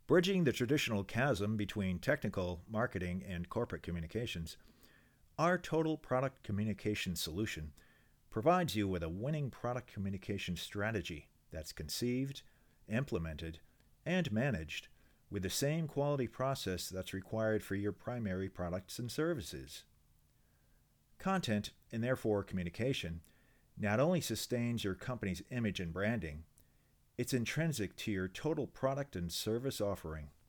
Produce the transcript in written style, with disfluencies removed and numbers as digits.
Bridging the traditional chasm between technical, marketing, and corporate communications, our Total Product Communication solution provides you with a winning product communication strategy that's conceived, implemented, and managed with the same quality process that's required for your primary products and services. Content, and therefore communication, not only sustains your company's image and branding, it's intrinsic to your total product and service offering.